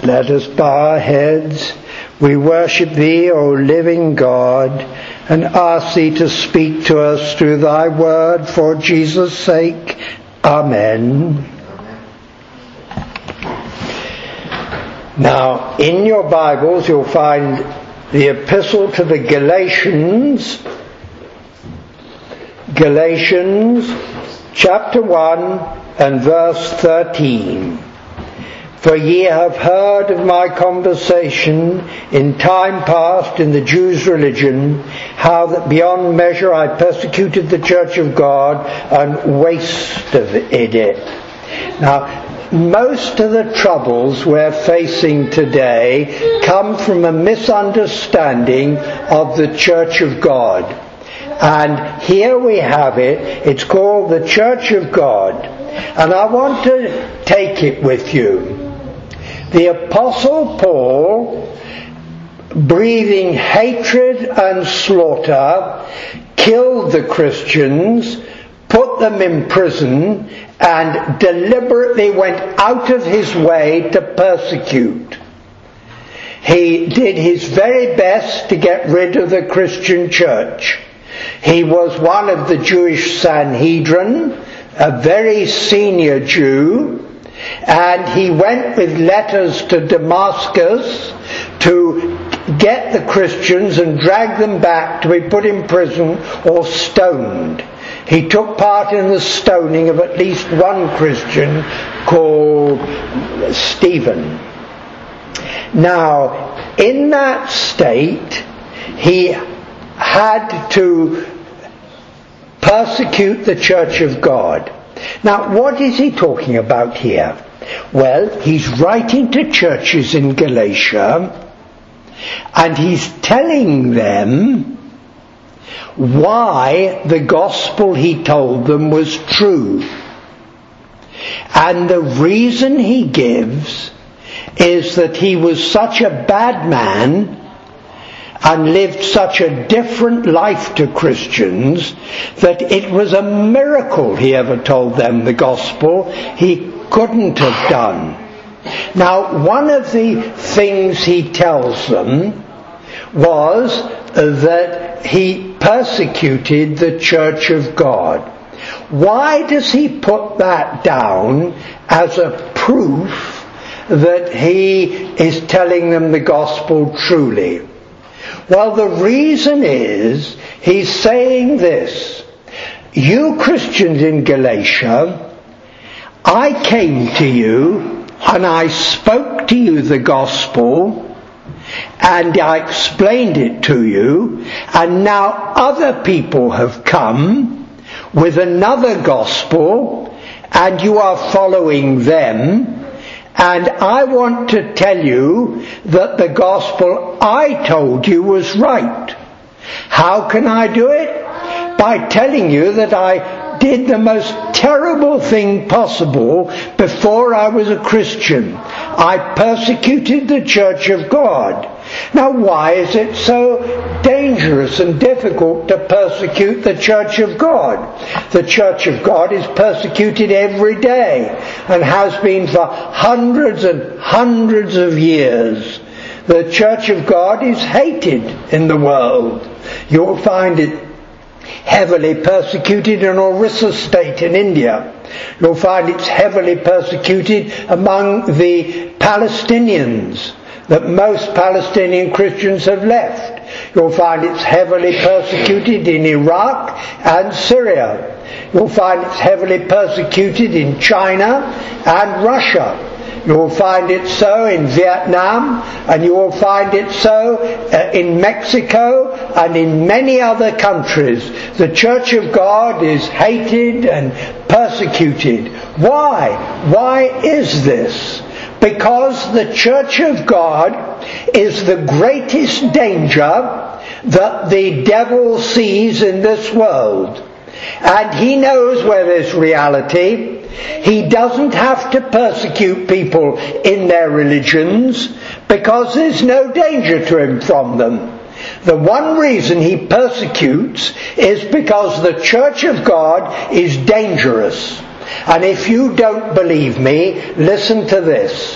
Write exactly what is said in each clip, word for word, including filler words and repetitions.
Let us bow our heads. We worship Thee, O living God, and ask Thee to speak to us through Thy word for Jesus' sake. Amen. Now, in your Bibles you'll find the Epistle to the Galatians, Galatians chapter one and verse thirteen. For ye have heard of my conversation in time past in the Jews' religion, how that beyond measure I persecuted the church of God and wasted it. Now, most of the troubles we're facing today come from a misunderstanding of the church of God. And here we have it. It's called the Church of God. And I want to take it with you. The Apostle Paul, breathing hatred and slaughter, killed the Christians, put them in prison, and deliberately went out of his way to persecute. He did his very best to get rid of the Christian church. He was one of the Jewish Sanhedrin, a very senior Jew, and he went with letters to Damascus to get the Christians and drag them back to be put in prison or stoned. He took part in the stoning of at least one Christian called Stephen. Now, in that state, he had to persecute the Church of God. Now, what is he talking about here? Well, he's writing to churches in Galatia, and he's telling them why the gospel he told them was true. And the reason he gives is that he was such a bad man and lived such a different life to Christians that it was a miracle he ever told them the gospel. He couldn't have done. Now, one of the things he tells them was that he persecuted the Church of God. Why does he put that down as a proof that he is telling them the gospel truly? Well, the reason is, he's saying this: you Christians in Galatia, I came to you and I spoke to you the gospel and I explained it to you, and now other people have come with another gospel and you are following them. And I want to tell you that the gospel I told you was right. How can I do it? By telling you that I did the most terrible thing possible before I was a Christian. I persecuted the Church of God. Now, why is it so dangerous and difficult to persecute the Church of God? The Church of God is persecuted every day and has been for hundreds and hundreds of years. The Church of God is hated in the world. You'll find it heavily persecuted in Orissa state in India. You'll find it's heavily persecuted among the Palestinians, that most Palestinian Christians have left. You'll find it's heavily persecuted in Iraq and Syria. You'll find it's heavily persecuted in China and Russia. You will find it so in Vietnam, and you will find it so uh, in Mexico and in many other countries. The Church of God is hated and persecuted. Why? Why is this? Because the Church of God is the greatest danger that the devil sees in this world. And he knows where there's reality. He doesn't have to persecute people in their religions because there's no danger to him from them. The one reason he persecutes is because the Church of God is dangerous. And if you don't believe me, listen to this.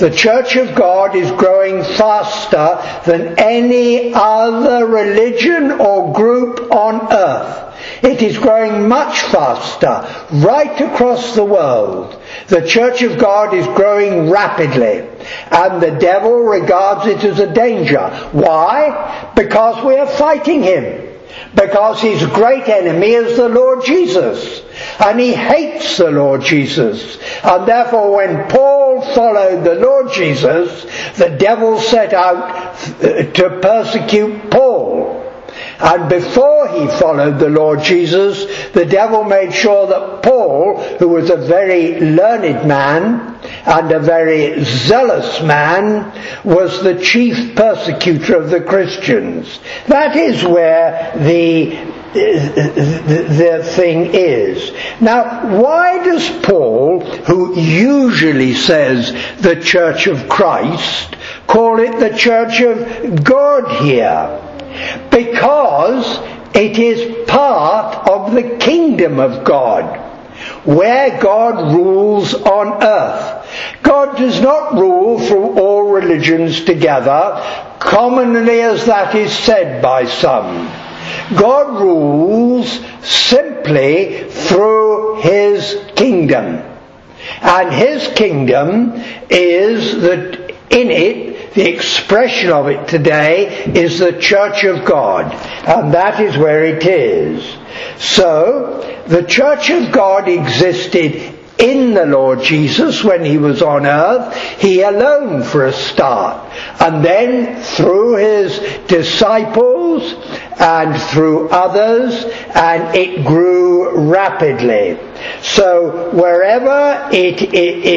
The Church of God is growing faster than any other religion or group on earth. It is growing much faster, right across the world. The Church of God is growing rapidly, and the devil regards it as a danger. Why? Because we are fighting him. Because his great enemy is the Lord Jesus. And he hates the Lord Jesus. And therefore when Paul followed the Lord Jesus, the devil set out to persecute Paul. And before he followed the Lord Jesus, the devil made sure that Paul, who was a very learned man and a very zealous man, was the chief persecutor of the Christians. That is where the the, the thing is. Now, why does Paul, who usually says the Church of Christ, call it the Church of God here? Because it is part of the kingdom of God, where God rules on earth. God does not rule through all religions together, commonly as that is said by some. God rules simply through his kingdom. And his kingdom is that in it, the expression of it today is the Church of God, and that is where it is. So, the Church of God existed in the Lord Jesus when he was on earth, he alone for a start, and then through his disciples and through others, and it grew rapidly. So wherever it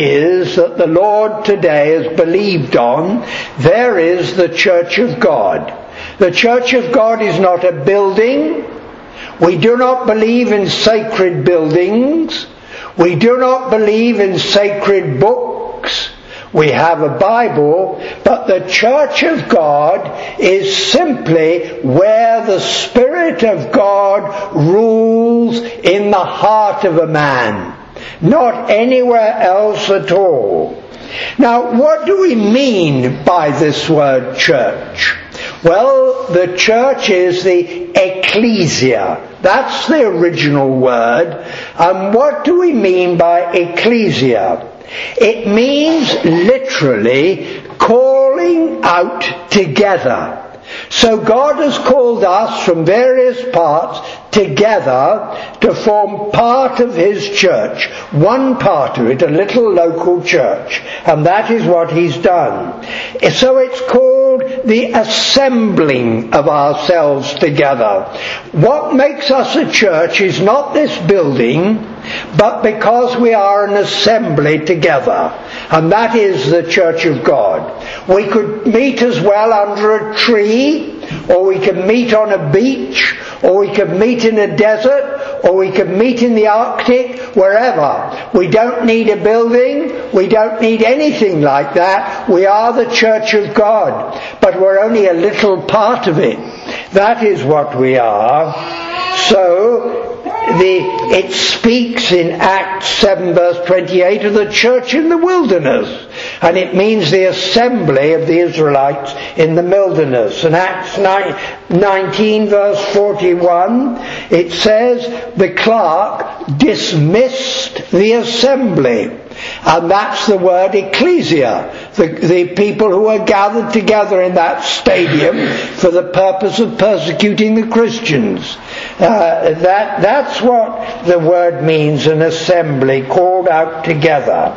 is that the Lord today is believed on, there is the Church of God. The Church of God is not a building. We do not believe in sacred buildings. We do not believe in sacred books. We have a Bible, but the Church of God is simply where the Spirit of God rules in the heart of a man, not anywhere else at all. Now, what do we mean by this word church? Well, the church is the ecclesia. That's the original word. And what do we mean by ecclesia? It means literally calling out together. So God has called us from various parts together to form part of his church, one part of it, a little local church, and that is what he's done. So it's called the assembling of ourselves together. What makes us a church is not this building, but because we are an assembly together, and that is the Church of God. We could meet as well under a tree, or we could meet on a beach, or we could meet in a desert, or we could meet in the Arctic, wherever. We don't need a building, we don't need anything like that. We are the Church of God, but we're only a little part of it. That is what we are. So, The, it speaks in Acts seven verse twenty-eight of the church in the wilderness, and it means the assembly of the Israelites in the wilderness. And Acts nineteen verse forty-one, it says the clerk dismissed the assembly. And that's the word ecclesia, the, the people who are gathered together in that stadium for the purpose of persecuting the Christians. Uh, that, that's what the word means, an assembly called out together.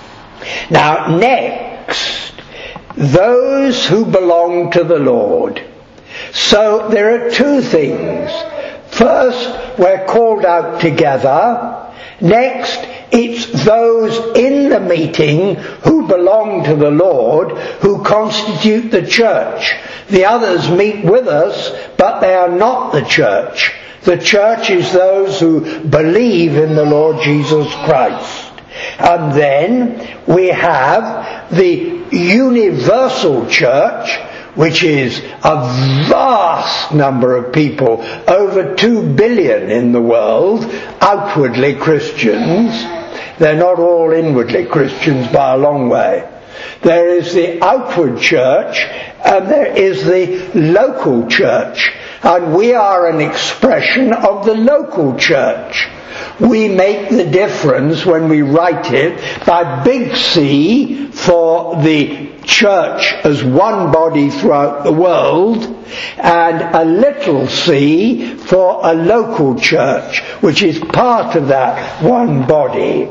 Now next, those who belong to the Lord. So there are two things. First, we're called out together. Next, it's those in the meeting who belong to the Lord who constitute the church. The others meet with us, but they are not the church. The church is those who believe in the Lord Jesus Christ. And then we have the universal church, which is a vast number of people, over two billion in the world, outwardly Christians. They're not all inwardly Christians by a long way. There is the outward church, and there is the local church. And we are an expression of the local church. We make the difference when we write it by big C for the church as one body throughout the world, and a little c for a local church, which is part of that one body.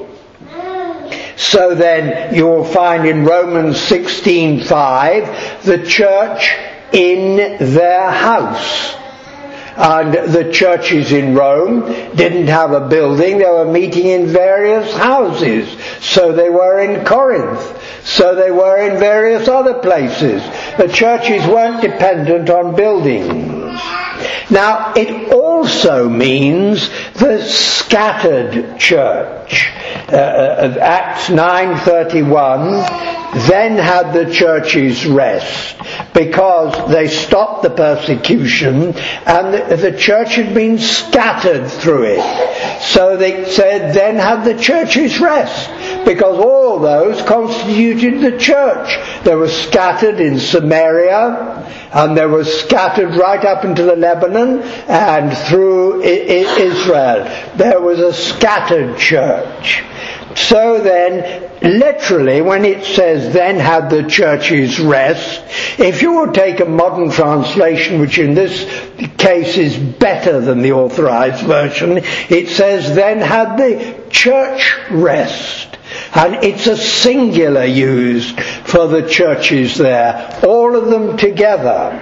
So then you'll find in Romans sixteen five the church in their house. And the churches in Rome didn't have a building, they were meeting in various houses. So they were in Corinth, so they were in various other places. The churches weren't dependent on buildings. Now, it also means the scattered church. Uh, Acts nine thirty-one, then had the churches rest, because they stopped the persecution and the, the church had been scattered through it. So they said, then had the churches rest, because all those constituted the church. They were scattered in Samaria, and they were scattered right up into the Lebanon and through I- I- Israel. There was a scattered church. So then, literally, when it says, then had the churches rest, if you will take a modern translation, which in this case is better than the Authorized Version, it says, then had the church rest. And it's a singular used for the churches there, all of them together.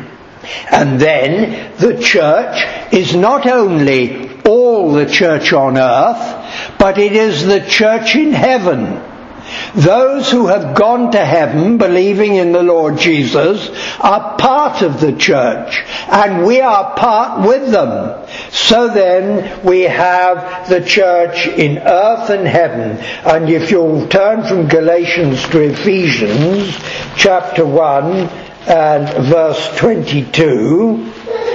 And then the church is not only all the church on earth, but it is the church in heaven. Those who have gone to heaven believing in the Lord Jesus are part of the church, and we are part with them. So then we have the church in earth and heaven. And if you'll turn from Galatians to Ephesians chapter one and verse twenty-two,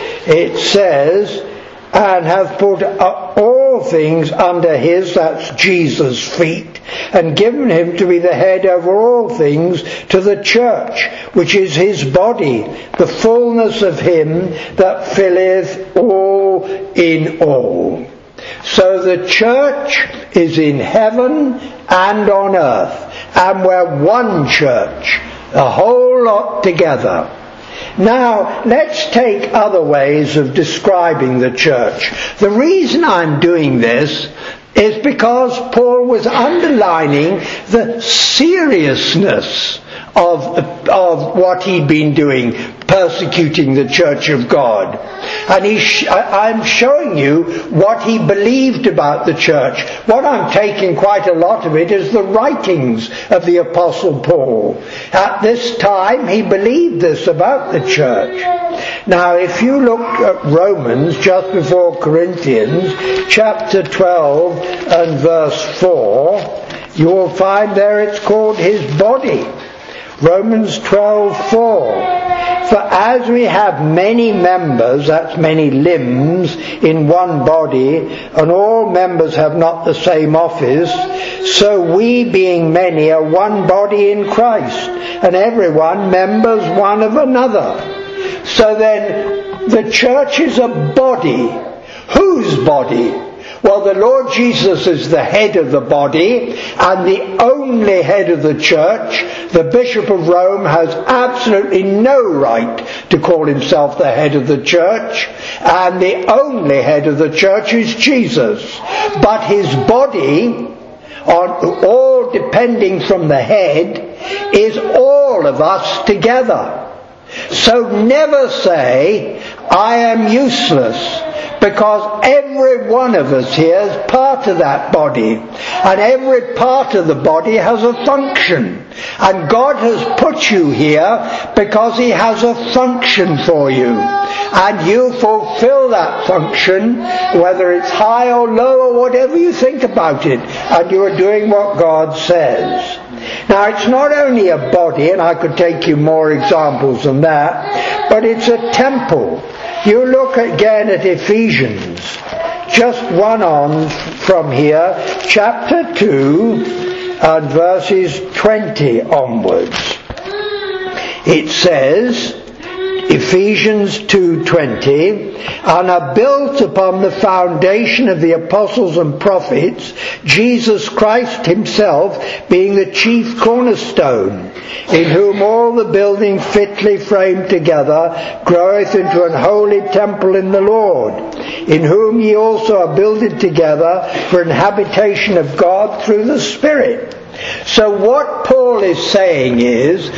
it says, and have put all things under his, that's Jesus' feet, and given him to be the head over all things to the church, which is his body, the fullness of him that filleth all in all. So the church is in heaven and on earth, and we're one church, a whole lot together. Now, let's take other ways of describing the church. The reason I'm doing this is because Paul was underlining the seriousness of, of what he'd been doing, persecuting the church of God. And he sh- I'm showing you what he believed about the church. What I'm taking quite a lot of it is the writings of the Apostle Paul. At this time, he believed this about the church. Now, if you look at Romans just before Corinthians, chapter twelve and verse four, you will find there it's called his body. Romans twelve four. For as we have many members, that's many limbs, in one body, and all members have not the same office, so we, being many, are one body in Christ, and everyone members one of another. So then, the church is a body. Whose body? Well, the Lord Jesus is the head of the body, and the only head of the church. The Bishop of Rome has absolutely no right to call himself the head of the church, and the only head of the church is Jesus. But his body, on all depending from the head, is all of us together. So never say, I am useless, because every one of us here is part of that body, and every part of the body has a function, and God has put you here because he has a function for you, and you fulfill that function, whether it's high or low or whatever you think about it, and you are doing what God says. Now, it's not only a body, and I could take you more examples than that, but it's a temple. You look again at Ephesians, just one on from here, chapter two and verses twenty onwards. It says, Ephesians two twenty, and are built upon the foundation of the apostles and prophets, Jesus Christ himself being the chief cornerstone, in whom all the building fitly framed together groweth into an holy temple in the Lord, in whom ye also are builded together for an habitation of God through the Spirit. So what Paul is saying is,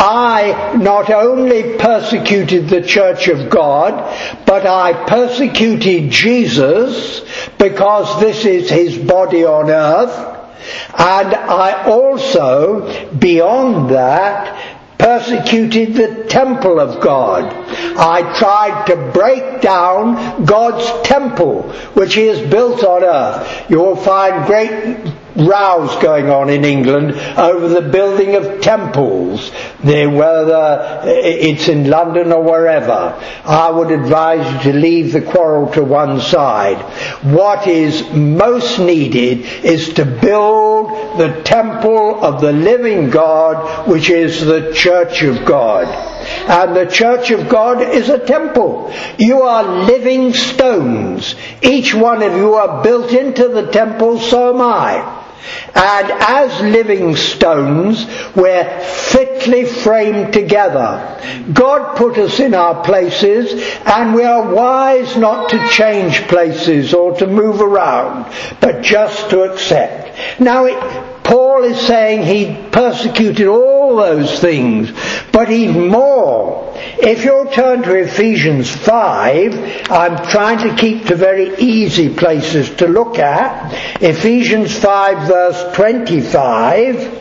I not only persecuted the church of God, but I persecuted Jesus because this is his body on earth, and I also, beyond that, persecuted the temple of God. I tried to break down God's temple, which he has built on earth. You will find great rows going on in England over the building of temples, whether it's in London or wherever. I would advise you to leave the quarrel to one side. What is most needed is to build the temple of the living God, which is the Church of God. And the Church of God is a temple. You are living stones. Each one of you are built into the temple, so am I. And as living stones, we're fitly framed together. God put us in our places, and we are wise not to change places or to move around, but just to accept. Now, it, Paul is saying he persecuted all those things, but even more. If you'll turn to Ephesians five, I'm trying to keep to very easy places to look at. Ephesians five verse twenty-five,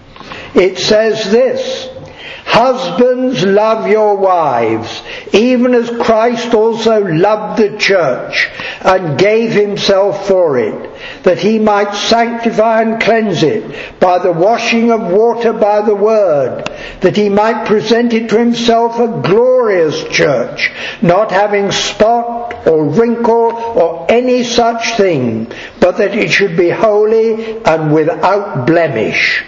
it says this, Husbands, love your wives, even as Christ also loved the church and gave himself for it, that he might sanctify and cleanse it by the washing of water by the word, that he might present it to himself a glorious church, not having spot or wrinkle or any such thing, but that it should be holy and without blemish.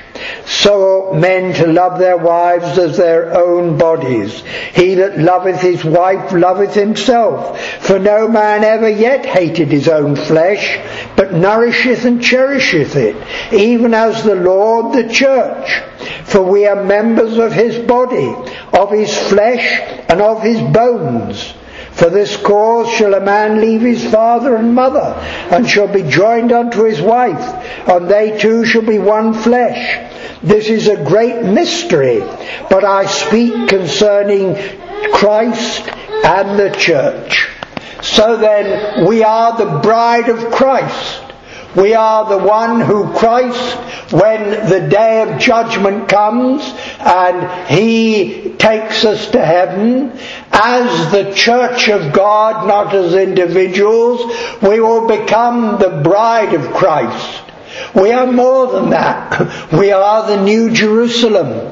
So men to love their wives as their own bodies. He that loveth his wife loveth himself. For no man ever yet hated his own flesh, but nourisheth and cherisheth it, even as the Lord the church. For we are members of his body, of his flesh, and of his bones. For this cause shall a man leave his father and mother, and shall be joined unto his wife, and they two shall be one flesh. This is a great mystery, but I speak concerning Christ and the church. So then, we are the bride of Christ. We are the one who Christ, when the day of judgment comes and he takes us to heaven, as the church of God, not as individuals, we will become the bride of Christ. We are more than that. We are the New Jerusalem.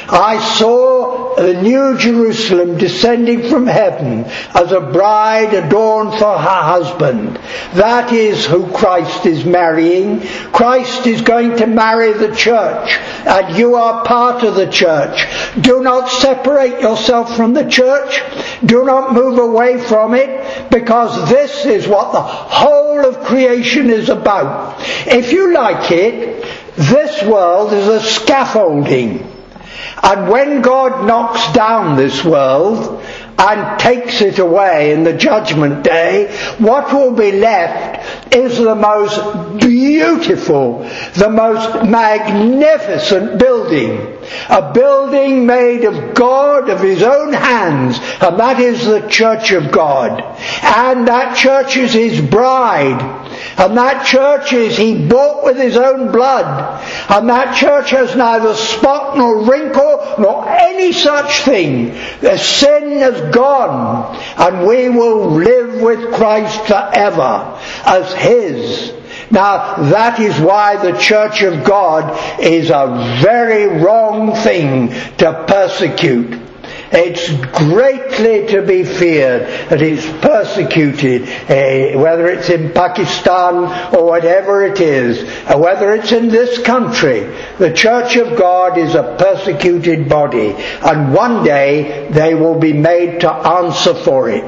I saw the New Jerusalem descending from heaven as a bride adorned for her husband. That is who Christ is marrying. Christ is going to marry the church, and you are part of the church. Do not separate yourself from the church. Do not move away from it, because this is what the whole of creation is about. If you like it, this world is a scaffolding. And when God knocks down this world and takes it away in the judgment day, what will be left is the most beautiful, the most magnificent building. A building made of God, of his own hands, and that is the church of God. And that church is his bride. And that church is he bought with his own blood. And that church has neither spot nor wrinkle nor any such thing. The sin has gone, and we will live with Christ forever as his. Now that is why the church of God is a very wrong thing to persecute. It's greatly to be feared that it's persecuted, uh, whether it's in Pakistan or whatever it is, or whether it's in this country. The Church of God is a persecuted body, and one day they will be made to answer for it.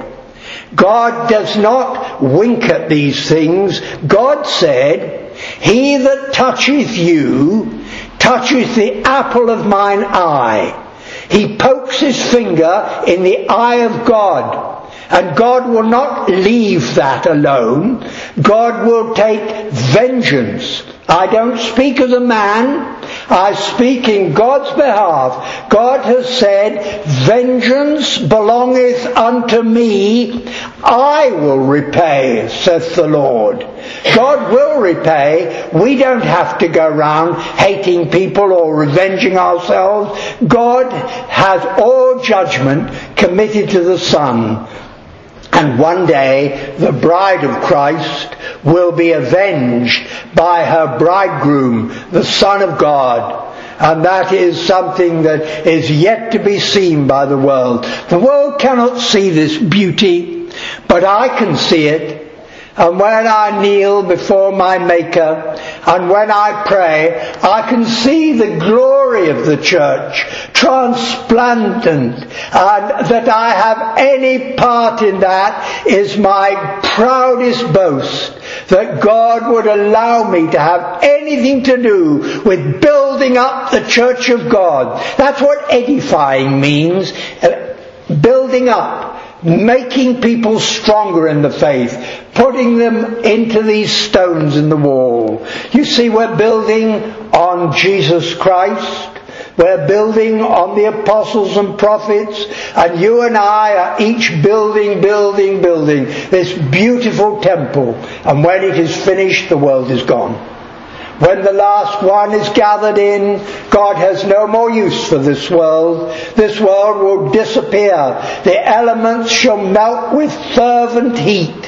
God does not wink at these things. God said, "He that toucheth you toucheth the apple of mine eye." He pokes his finger in the eye of God. And God will not leave that alone. God will take vengeance. I don't speak as a man. I speak in God's behalf. God has said, "Vengeance belongeth unto me. I will repay, saith the Lord." God will repay. We don't have to go around hating people or revenging ourselves. God has all judgment committed to the Son. And one day the bride of Christ will be avenged by her bridegroom, the Son of God. And that is something that is yet to be seen by the world. The world cannot see this beauty, but I can see it. And when I kneel before my Maker, and when I pray, I can see the glory of the church, transplendent, and that I have any part in that is my proudest boast, that God would allow me to have anything to do with building up the church of God. That's what edifying means, building up. Making people stronger in the faith, putting them into these stones in the wall. You see, we're building on Jesus Christ. We're building on the apostles and prophets, and you and I are each building, building, building this beautiful temple. And when it is finished, the world is gone. When the last one is gathered in, God has no more use for this world. This world will disappear. The elements shall melt with fervent heat.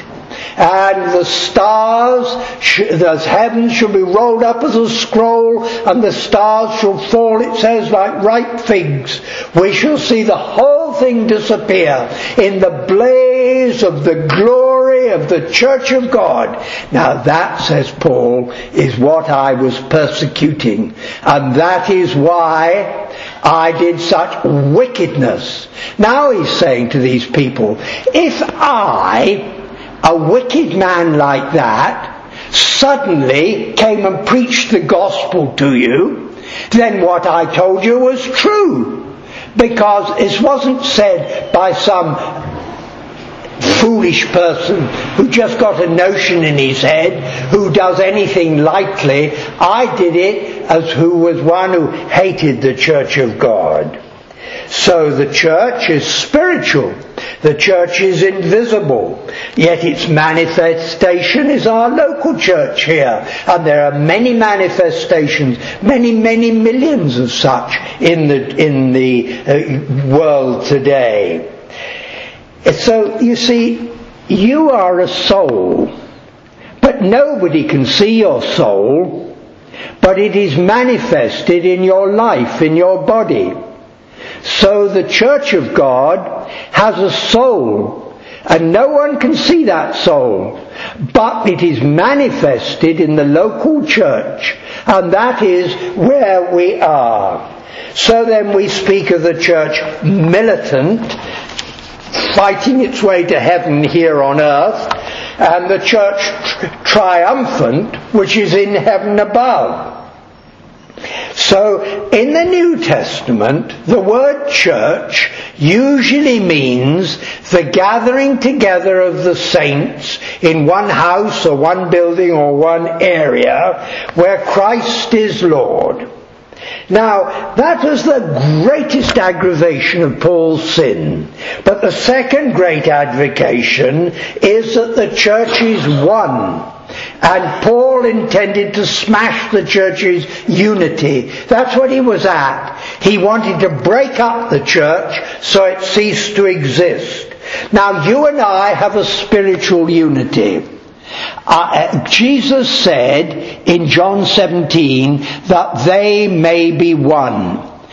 And the stars, the heavens shall be rolled up as a scroll, and the stars shall fall, it says, like ripe figs. We shall see the whole thing disappear in the blaze of the glory of the church of God. Now that, says Paul, is what I was persecuting. And that is why I did such wickedness. Now he's saying to these people, if I, a wicked man like that, suddenly came and preached the gospel to you, then what I told you was true. Because it wasn't said by some foolish person who just got a notion in his head, who does anything lightly. I did it as who was one who hated the church of God. So the church is spiritual. The church is invisible. Yet its manifestation is our local church here. And there are many manifestations, many, many millions of such in the, in the uh, world today. So, you see, you are a soul. But nobody can see your soul. But it is manifested in your life, in your body. So the church of God has a soul, and no one can see that soul, but it is manifested in the local church, and that is where we are. So then we speak of the church militant, fighting its way to heaven here on earth, and the church triumphant, which is in heaven above. So, in the New Testament, the word church usually means the gathering together of the saints in one house or one building or one area where Christ is Lord. Now, that was the greatest aggravation of Paul's sin. But the second great aggravation is that the church is one. And Paul intended to smash the church's unity. That's what he was at. He wanted to break up the church so it ceased to exist. Now you and I have a spiritual unity. Uh, Jesus said in John seventeen that they may be one.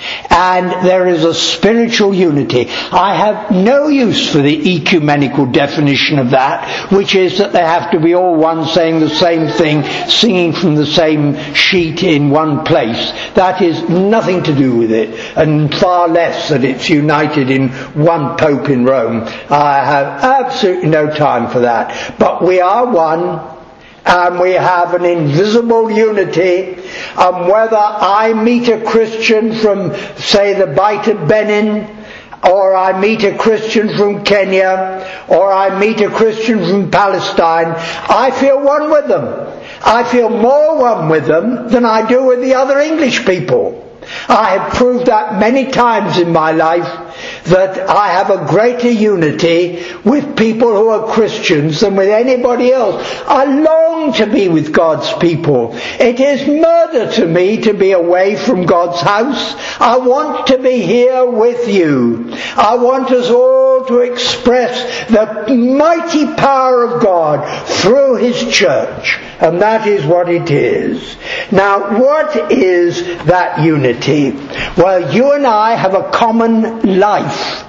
And there is a spiritual unity. I have no use for the ecumenical definition of that, which is that they have to be all one, saying the same thing, singing from the same sheet in one place. That is nothing to do with it, and far less that it's united in one Pope in Rome. I have absolutely no time for that. But we are one. And we have an invisible unity, and whether I meet a Christian from, say, the Bight of Benin, or I meet a Christian from Kenya, or I meet a Christian from Palestine, I feel one with them. I feel more one with them than I do with the other English people. I have proved that many times in my life, that I have a greater unity with people who are Christians than with anybody else. I long to be with God's people. It is murder to me to be away from God's house. I want to be here with you. I want us all to express the mighty power of God through His church. And that is what it is. Now, what is that unity? Well, you and I have a common life.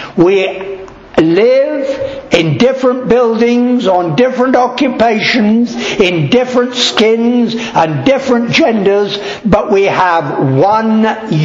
We live in different buildings, on different occupations, in different skins and different genders, but we have one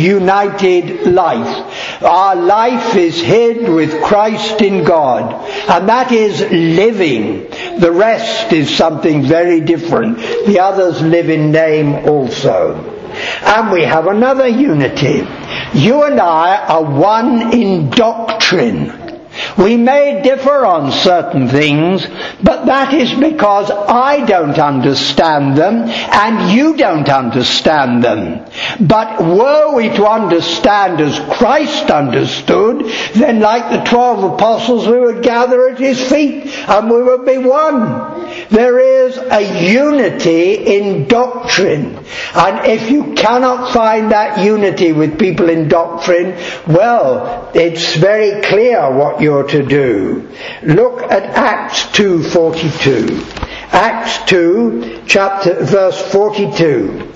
united life. Our life is hid with Christ in God, and that is living. The rest is something very different. The others live in name also. And we have another unity. You and I are one in doctrine. We may differ on certain things, but that is because I don't understand them and you don't understand them. But were we to understand as Christ understood, then like the twelve apostles we would gather at His feet and we would be one. There is a unity in doctrine. And if you cannot find that unity with people in doctrine, well, it's very clear what you're to do. Look at Acts two forty-two. Acts two, chapter, verse forty-two.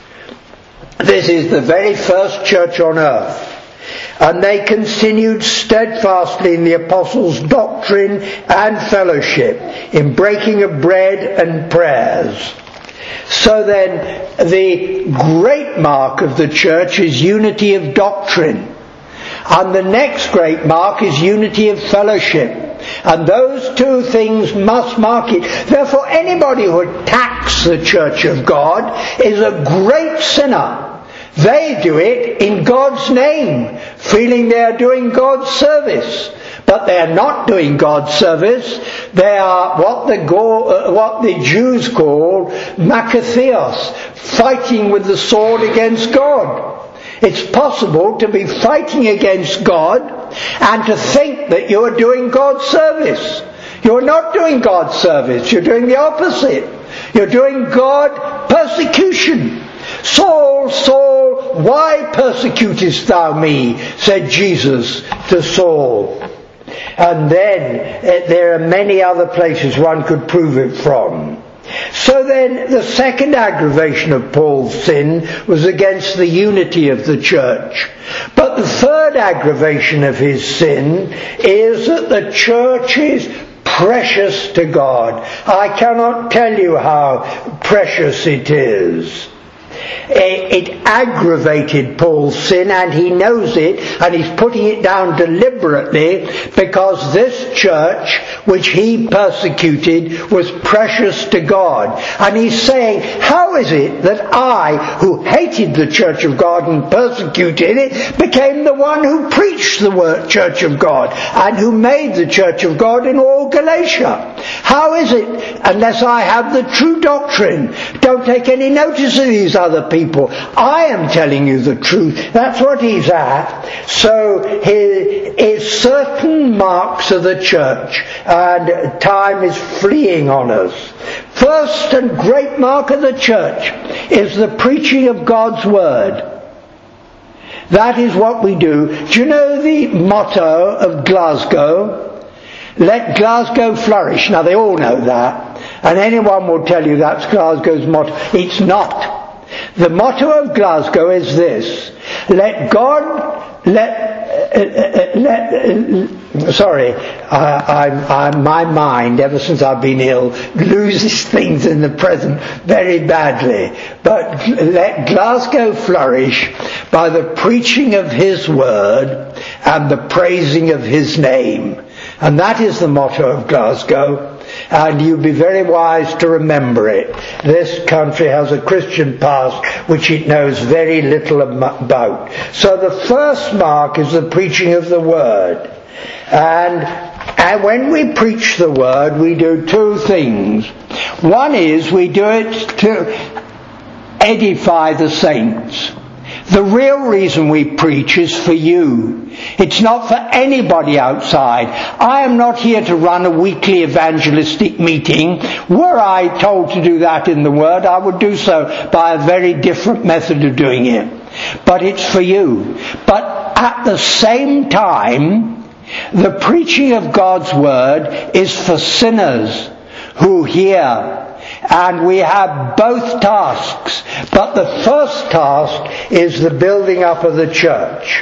This is the very first church on earth. And they continued steadfastly in the apostles' doctrine and fellowship, in breaking of bread and prayers. So then, the great mark of the church is unity of doctrine. And the next great mark is unity of fellowship. And those two things must mark it. Therefore, anybody who attacks the church of God is a great sinner. They do it in God's name, feeling they are doing God's service. But they are not doing God's service. They are what the, uh, what the Jews call Maccatheos, fighting with the sword against God. It's possible to be fighting against God and to think that you are doing God's service. You're not doing God's service. You're doing the opposite. You're doing God persecution. Saul, Saul, why persecutest thou me? Said Jesus to Saul. And then uh, there are many other places one could prove it from. So then the second aggravation of Paul's sin was against the unity of the church. But the third aggravation of his sin is that the church is precious to God. I cannot tell you how precious it is. It aggravated Paul's sin, and he knows it, and he's putting it down deliberately because this church which he persecuted was precious to God. And he's saying, how is it that I, who hated the church of God and persecuted it, became the one who preached the word church of God and who made the church of God in all Galatia? How is it, unless I have the true doctrine? Don't take any notice of these other people. I am telling you the truth. That's what he's at. So here is certain marks of the church, and time is fleeing on us. First and great mark of the church is the preaching of God's word. That is what we do. Do you know the motto of Glasgow? Let Glasgow flourish. Now they all know that. And anyone will tell you that's Glasgow's motto. It's not. The motto of Glasgow is this: let God, let, uh, uh, let uh, sorry, I, I, I, my mind, ever since I've been ill, loses things in the present very badly. But let Glasgow flourish by the preaching of His word and the praising of His name. And that is the motto of Glasgow. And you'd be very wise to remember it. This country has a Christian past which it knows very little about. So the first mark is the preaching of the Word. And, and when we preach the Word, we do two things. One is we do it to edify the saints. The real reason we preach is for you. It's not for anybody outside. I am not here to run a weekly evangelistic meeting. Were I told to do that in the Word, I would do so by a very different method of doing it. But it's for you. But at the same time, the preaching of God's Word is for sinners who hear. And we have both tasks. But the first task is the building up of the church.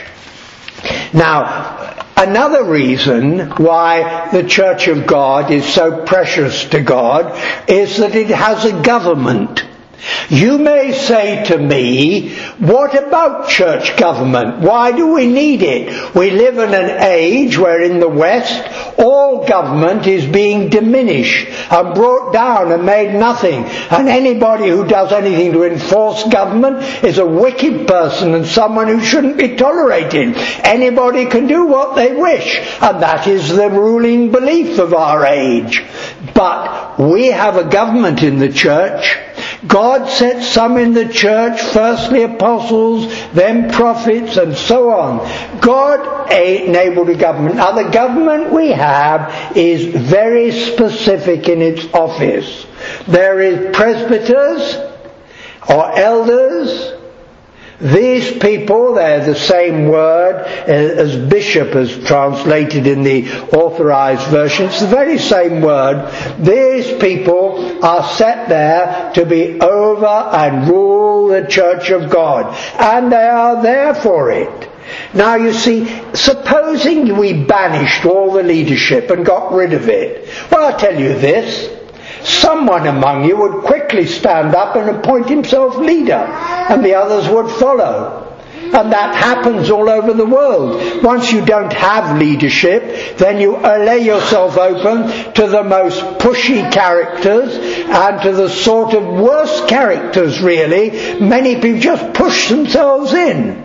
Now, another reason why the Church of God is so precious to God is that it has a government. You may say to me, what about church government? Why do we need it? We live in an age where in the West all government is being diminished and brought down and made nothing. And anybody who does anything to enforce government is a wicked person and someone who shouldn't be tolerated. Anybody can do what they wish, and that is the ruling belief of our age. But we have a government in the church. God set some in the church, firstly apostles, then prophets, and so on. God enabled a government. Now the government we have is very specific in its office. There is presbyters or elders. These people, they're the same word as bishop as translated in the authorized version. It's the very same word. These people are set there to be over and rule the church of God. And they are there for it. Now you see, supposing we banished all the leadership and got rid of it. Well, I'll tell you this. Someone among you would quickly stand up and appoint himself leader, and the others would follow. And that happens all over the world. Once you don't have leadership, then you lay yourself open to the most pushy characters and to the sort of worst characters, really. Many people just push themselves in.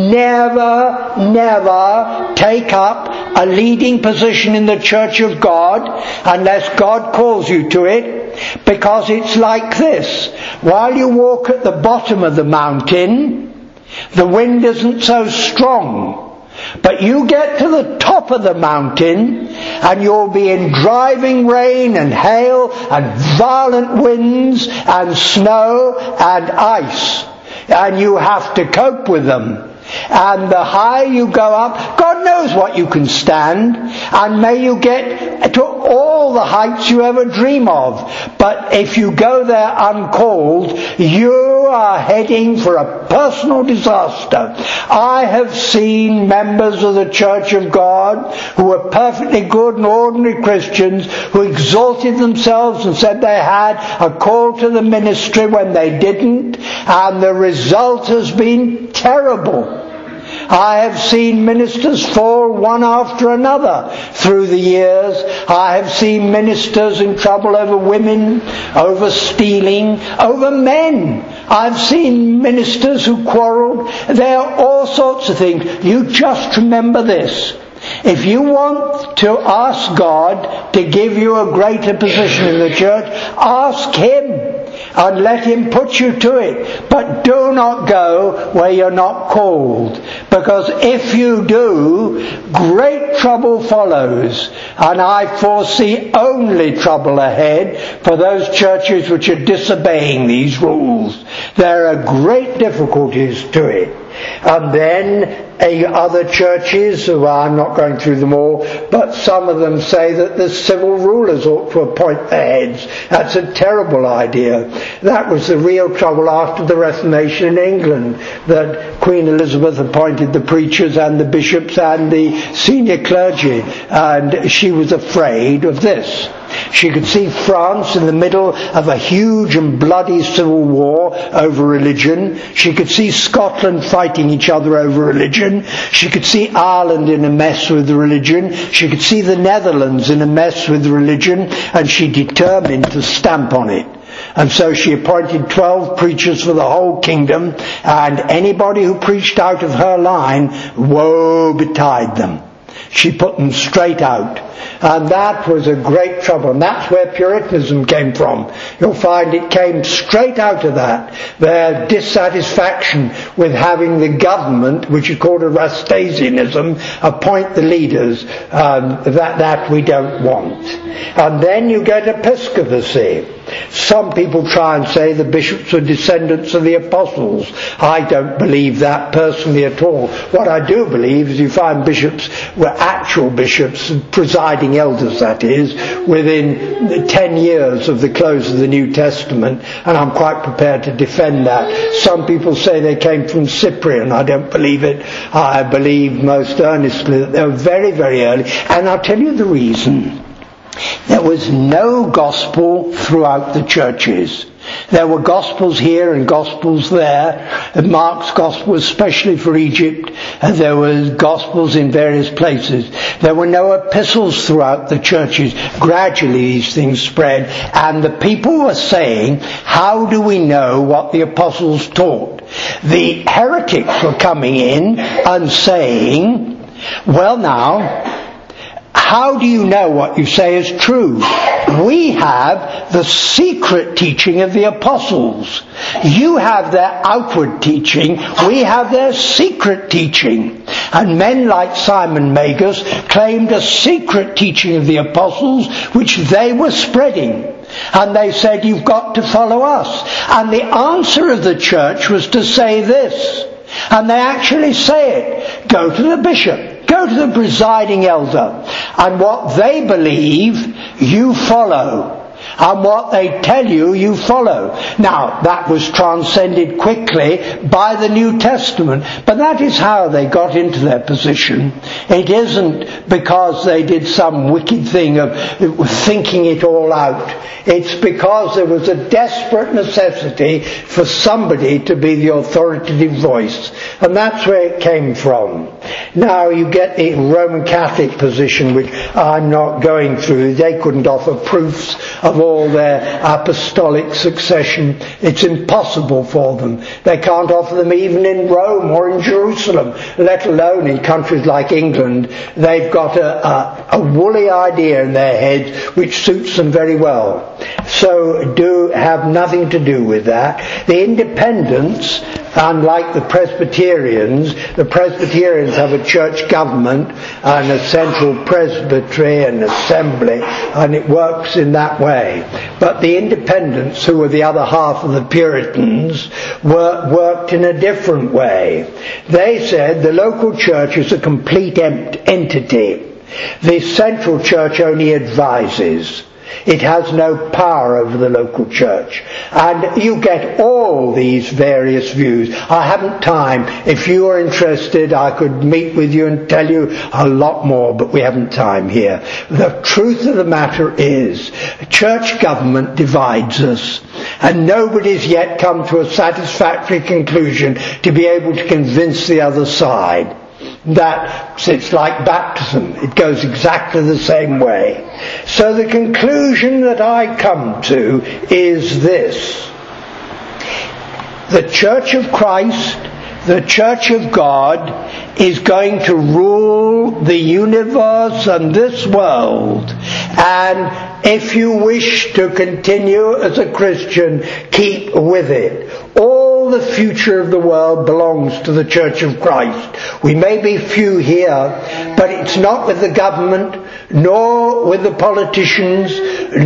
Never, never take up a leading position in the Church of God unless God calls you to it, because it's like this. While you walk at the bottom of the mountain, the wind isn't so strong. But you get to the top of the mountain and you'll be in driving rain and hail and violent winds and snow and ice. And you have to cope with them. And the higher you go up, God knows what you can stand, and may you get to all the heights you ever dream of. But if you go there uncalled, you are heading for a personal disaster. I have seen members of the Church of God who were perfectly good and ordinary Christians who exalted themselves and said they had a call to the ministry when they didn't, and the result has been terrible. I have seen ministers fall one after another through the years. I have seen ministers in trouble over women, over stealing, over men. I've seen ministers who quarrelled. There are all sorts of things. You just remember this. If you want to ask God to give you a greater position in the church, ask Him and let Him put you to it. But do not go where you're not called, because if you do, great trouble follows. And I foresee only trouble ahead for those churches which are disobeying these rules. There are great difficulties to it. And then uh, other churches, well, I'm not going through them all, but some of them say that the civil rulers ought to appoint the heads. That's a terrible idea. That was the real trouble after the Reformation in England, that Queen Elizabeth appointed the preachers and the bishops and the senior clergy, and she was afraid of this. She could see France in the middle of a huge and bloody civil war over religion. She could see Scotland fighting each other over religion. She could see Ireland in a mess with religion. She could see the Netherlands in a mess with religion, and she determined to stamp on it. And so she appointed twelve preachers for the whole kingdom, and anybody who preached out of her line, woe betide them. She put them straight out. And that was a great trouble. And that's where Puritanism came from. You'll find it came straight out of that. Their dissatisfaction with having the government, which is called Erastasianism, appoint the leaders. Um, that, that we don't want. And then you get episcopacy. Some people try and say the bishops are descendants of the apostles. I don't believe that personally at all. What I do believe is you find bishops were actual bishops, presiding elders that is, within ten years of the close of the New Testament, and I'm quite prepared to defend that. Some people say they came from Cyprian. I don't believe it. I believe most earnestly that they were very, very early, and I'll tell you the reason. There was no gospel throughout the churches. There were gospels here and gospels there. Mark's gospel was especially for Egypt, and there were gospels in various places. There were no epistles throughout the churches. Gradually these things spread, and the people were saying, how do we know what the apostles taught? The heretics were coming in and saying, well now, how do you know what you say is true? We have the secret teaching of the apostles. You have their outward teaching. We have their secret teaching. And men like Simon Magus claimed a secret teaching of the apostles which they were spreading. And they said, you've got to follow us. And the answer of the church was to say this. And they actually say it. Go to the bishop. Go to the presiding elder, and what they believe, you follow. And what they tell you, you follow. Now, that was transcended quickly by the New Testament, but that is how they got into their position. It isn't because they did some wicked thing of thinking it all out. It's because there was a desperate necessity for somebody to be the authoritative voice. And that's where it came from. Now you get the Roman Catholic position, which I'm not going through. They couldn't offer proofs of all their apostolic succession. It's impossible for them. They can't offer them even in Rome or in Jerusalem, let alone in countries like England. They've got a, a, a woolly idea in their heads which suits them very well. So do have nothing to do with that. The independents, unlike the Presbyterians, the Presbyterians have a church government and a central presbytery and assembly, and it works in that way. But the independents, who were the other half of the Puritans, were, worked in a different way. They said the local church is a complete ent- entity. The central church only advises. It has no power over the local church. And you get all these various views. I haven't time. If you are interested, I could meet with you and tell you a lot more, but we haven't time here. The truth of the matter is, church government divides us, and nobody's yet come to a satisfactory conclusion to be able to convince the other side. That it's like baptism. It goes exactly the same way. So the conclusion that I come to is this. The Church of Christ, the Church of God, is going to rule the universe and this world. And if you wish to continue as a Christian, keep with it. All the future of the world belongs to the Church of Christ. We may be few here, but it's not with the government, nor with the politicians,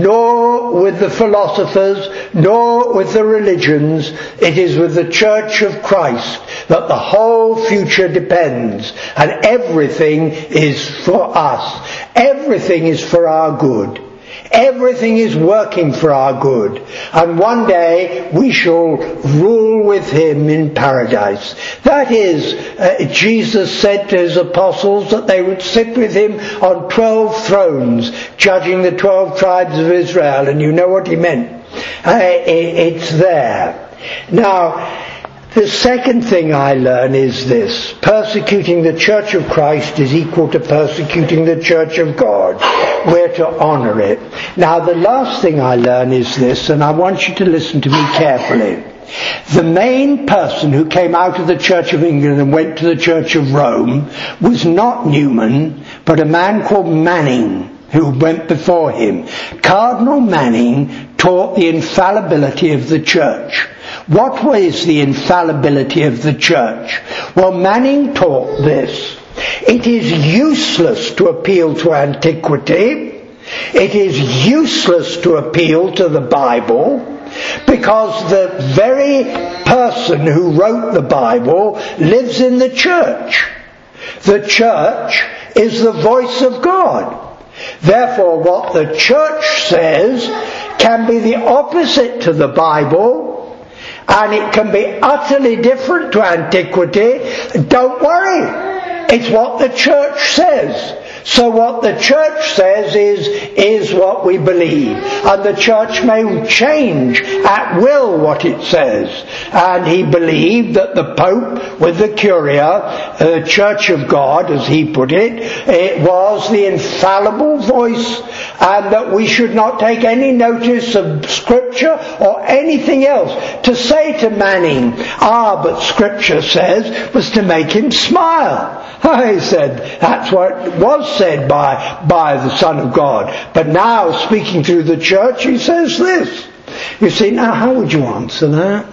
nor with the philosophers, nor with the religions. It is with the Church of Christ that the whole future depends, and everything is for us. Everything is for our good. Everything is working for our good. And one day we shall rule with him in paradise. That is, uh, Jesus said to his apostles that they would sit with him on twelve thrones, judging the twelve tribes of Israel. And you know what he meant. Uh, it, it's there. Now, the second thing I learn is this. Persecuting the Church of Christ is equal to persecuting the Church of God. We're to honour it. Now the last thing I learn is this, and I want you to listen to me carefully. The main person who came out of the Church of England and went to the Church of Rome was not Newman, but a man called Manning, who went before him. Cardinal Manning taught the infallibility of the Church. What was the infallibility of the Church? Well, Manning taught this. It is useless to appeal to antiquity. It is useless to appeal to the Bible, because the very person who wrote the Bible lives in the Church. The Church is the voice of God. Therefore, what the Church says can be the opposite to the Bible, and it can be utterly different to antiquity. Don't worry. It's what the Church says. So what the Church says is, is what we believe. And the Church may change at will what it says. And he believed that the Pope with the Curia, the Church of God, as he put it, it was the infallible voice, and that we should not take any notice of Scripture or anything else. To say to Manning, ah, but Scripture says, was to make him smile. I said, that's what was said by, by the Son of God. But now, speaking through the Church, he says this. You see, now how would you answer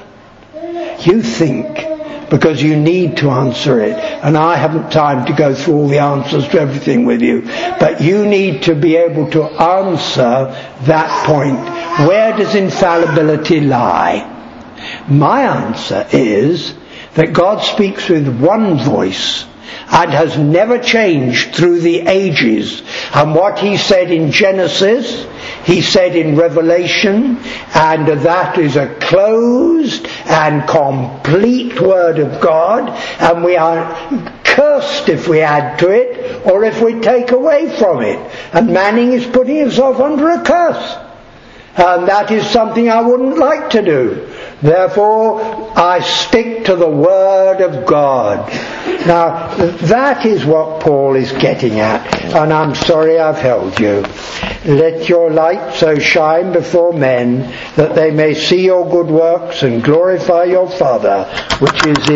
that? You think, because you need to answer it. And I haven't time to go through all the answers to everything with you. But you need to be able to answer that point. Where does infallibility lie? My answer is that God speaks with one voice, and has never changed through the ages. And what he said in Genesis, he said in Revelation, and that is a closed and complete word of God, and we are cursed if we add to it, or if we take away from it. And Manning is putting himself under a curse. And that is something I wouldn't like to do. Therefore, I stick to the Word of God. Now, that is what Paul is getting at. And I'm sorry I've held you. Let your light so shine before men that they may see your good works and glorify your Father, which is in